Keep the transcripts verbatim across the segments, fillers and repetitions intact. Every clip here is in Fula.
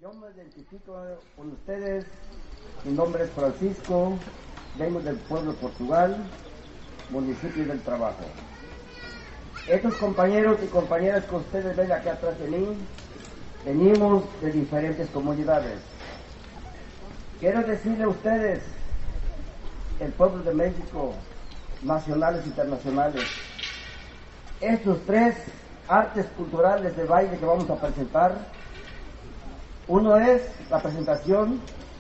Yo me identifico con ustedes, mi nombre es Francisco, vengo del pueblo de Portugal, municipio del Trabajo. Estos compañeros y compañeras que ustedes ven aquí atrás de mí, venimos de diferentes comunidades. Quiero decirle a ustedes, el pueblo de México, nacionales e internacionales, estos tres artes culturales de baile que vamos a presentar, uno es la presentación,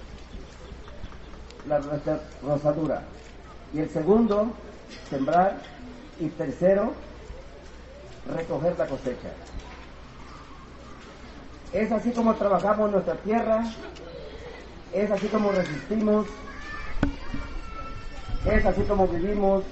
la rosadura, y el segundo, sembrar, y tercero, recoger la cosecha. Es así como trabajamos nuestra tierra, es así como resistimos, es así como vivimos.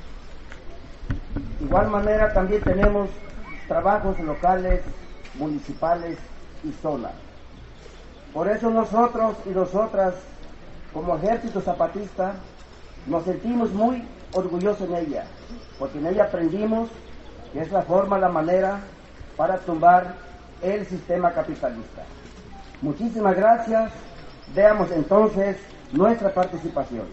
De igual manera también tenemos trabajos locales, municipales y zonas. Por eso nosotros y nosotras, como Ejército Zapatista, nos sentimos muy orgullosos en ella, porque en ella aprendimos que es la forma, la manera para tumbar el sistema capitalista. Muchísimas gracias. Veamos entonces nuestra participación.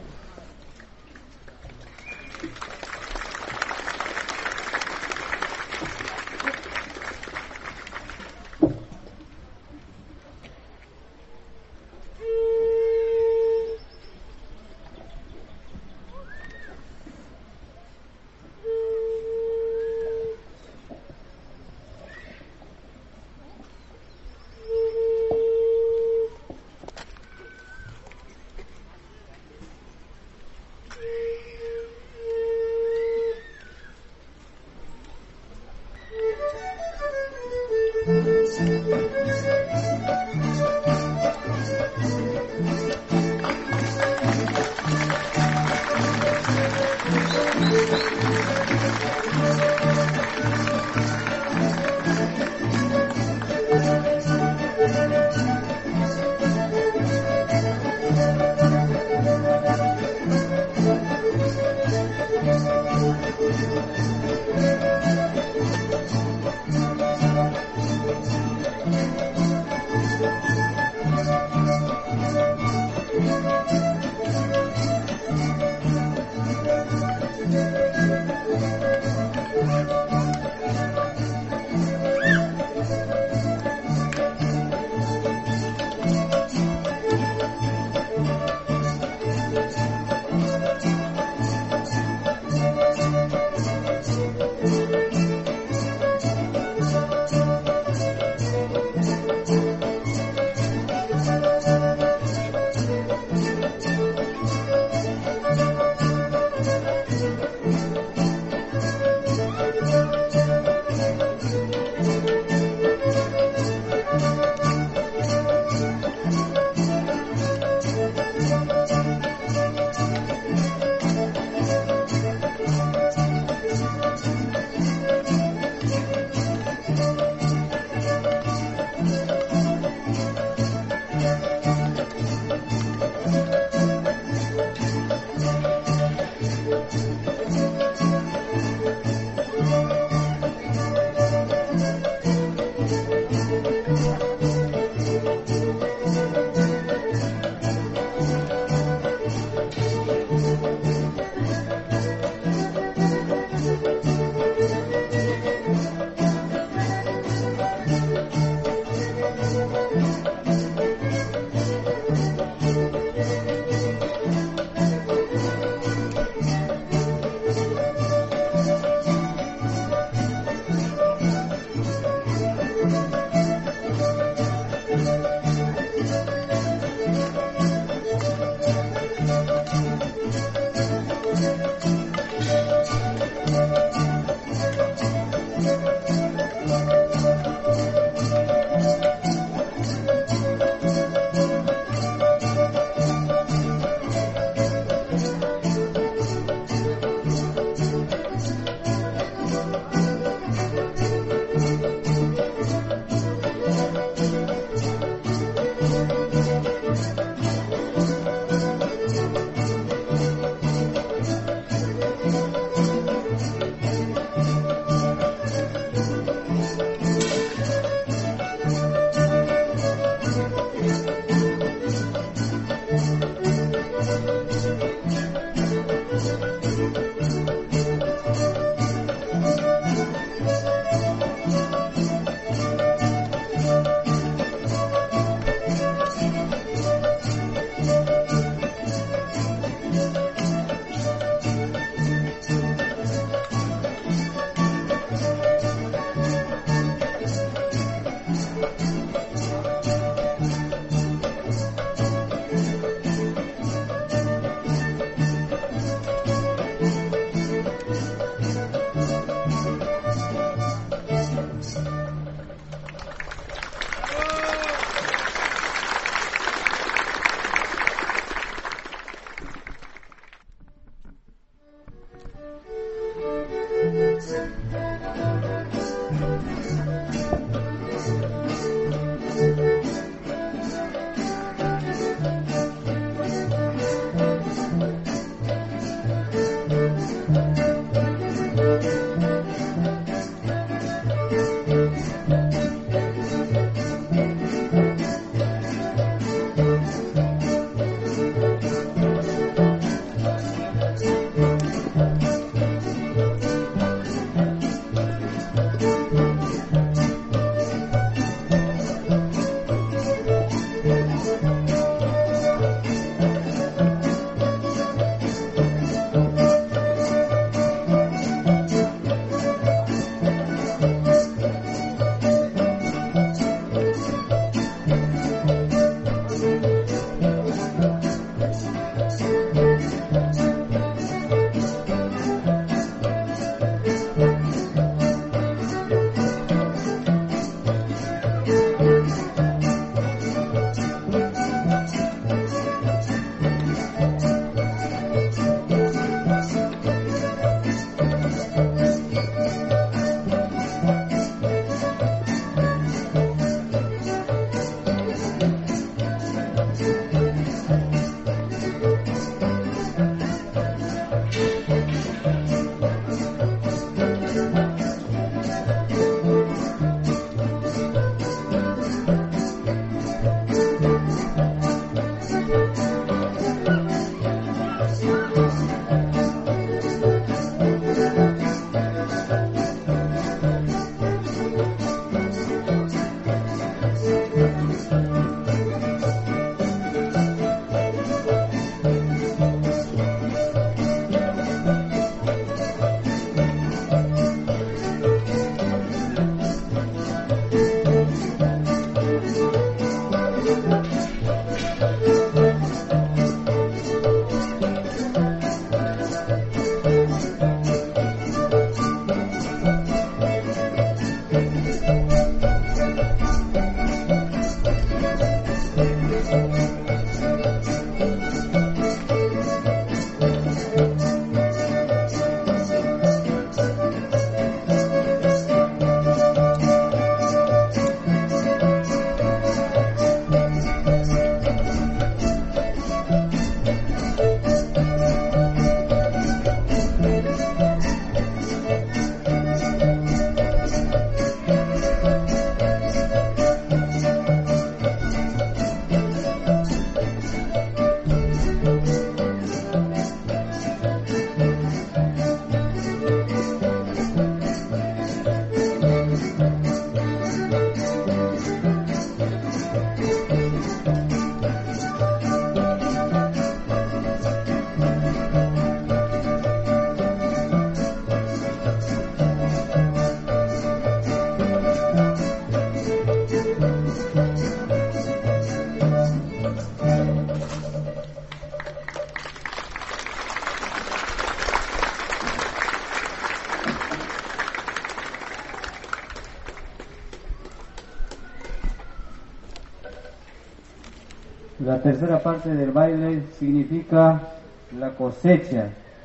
La tercera parte del baile significa la cosecha.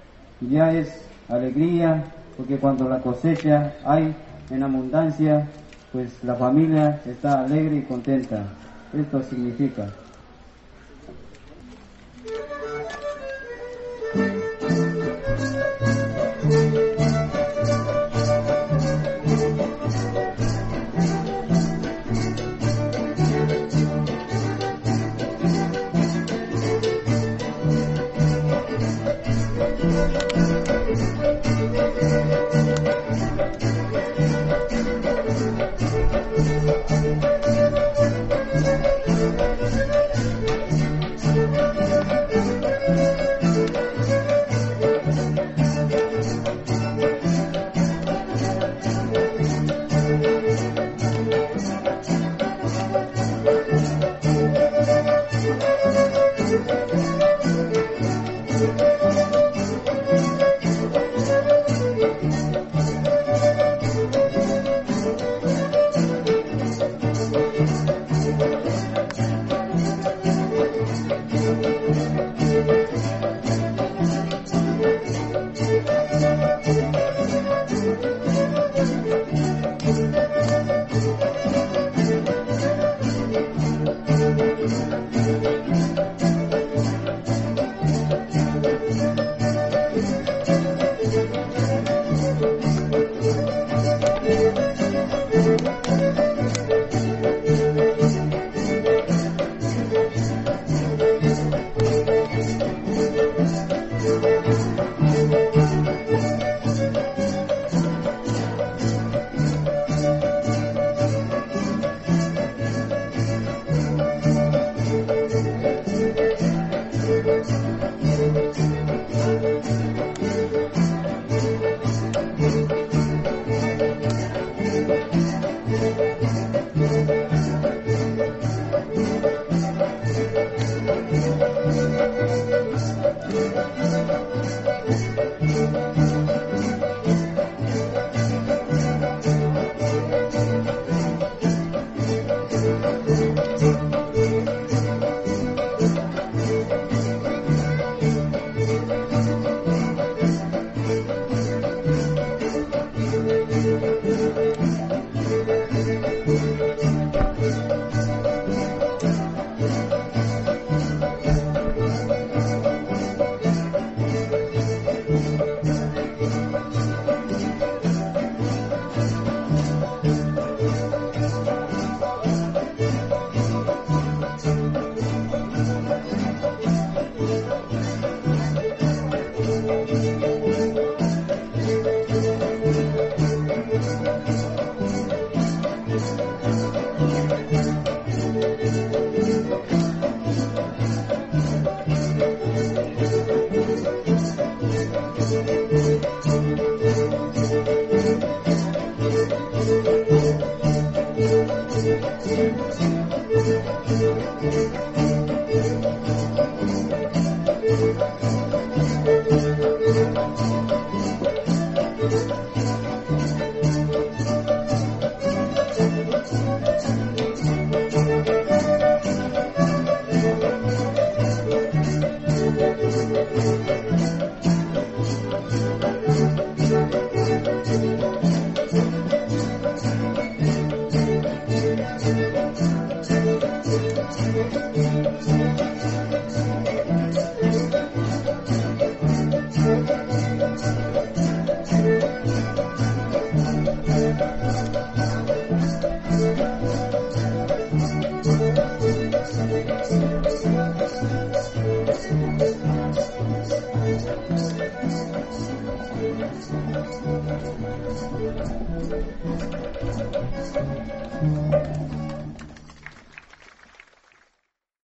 Ya es alegría, porque cuando la cosecha hay en abundancia, pues la familia está alegre y contenta. Esto significa. Thank you.